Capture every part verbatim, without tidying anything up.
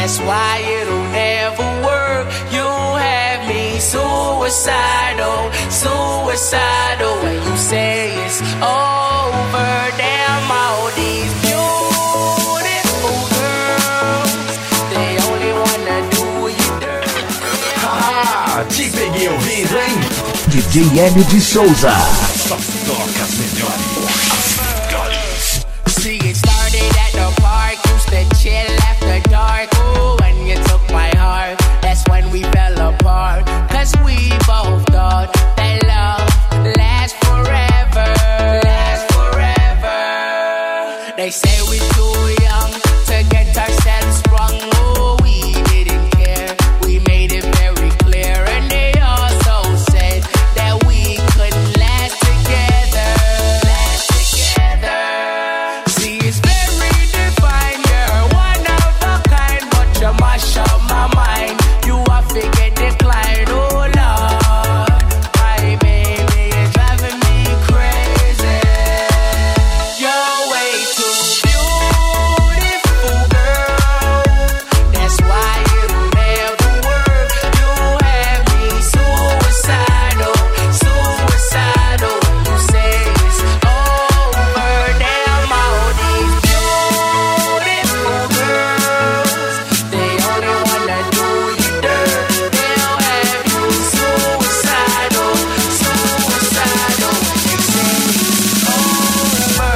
that's why it'll never work. You have me suicidal, suicidal. When you say it's over, damn all these beautiful girls, they only wanna do you dirty. Ah, te peguei ouvindo, hein? D J Hélio de Souza. Só toca as melhores. See, it started at the park, used to chill after dark. Ooh, when you took my heart, that's when we fell apart. Cause we both thought that love lasts forever, lasts forever. They say we're too young to get ourselves sprung. Ooh, we didn't care, we made it very clear. And they also said that we couldn't last together, last together. See, it's very defined, you're one of a kind, but you mash up my mind. You are figure decline, oh Lord. My baby is driving me crazy. You're way too beautiful, girl. That's why it'll never work. You have me suicidal, suicidal. When you say it's over, damn all these beautiful girls, they only wanna do you dirty. They'll have you suicidal, suicidal. When you say it's over.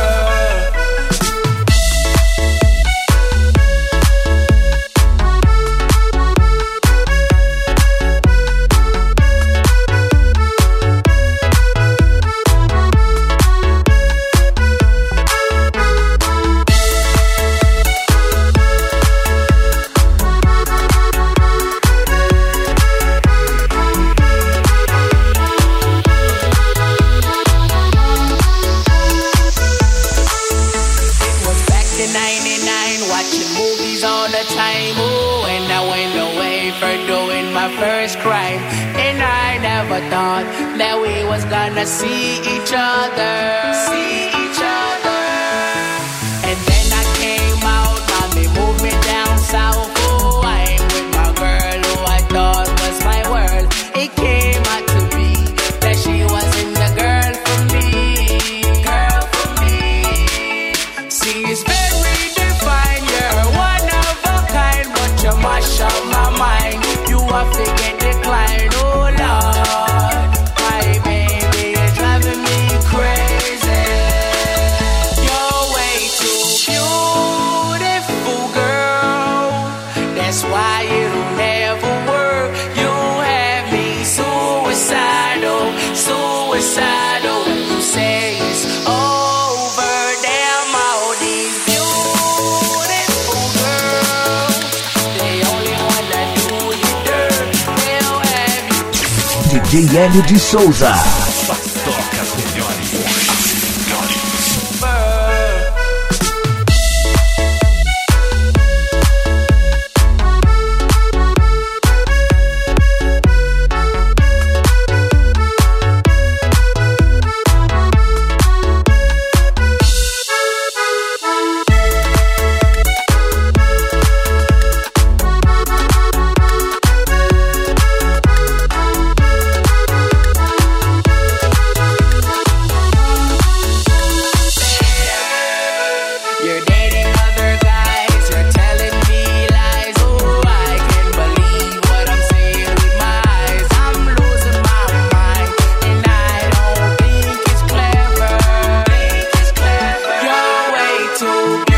It was back in ninety-nine, watching movies all the time. Ooh, and I went away for doing my first crime. And I never thought that we was gonna see each other, see each other. And then I came out, mommy moved me down south. Ooh, I'm with my girl who I thought was my world. It came out to be that she wasn't the girl for me, girl for me. See, it's very defined, you're one of a kind, but you mash up my mind. You are figure decline, oh Lord. My baby is driving me crazy. You're way too beautiful, girl. That's why it'll never work. You have me suicidal, suicidal. When you say it's over, damn all these beautiful girls, they only wanna do you dirty. They'll have you D J Hélio de Souza. Só toca as melhores. over. You're dating other guys, you're telling me lies. Oh, I can't believe what I'm seeing with my eyes. I'm losing my mind, and I don't think it's clever. Think it's clever. You're way too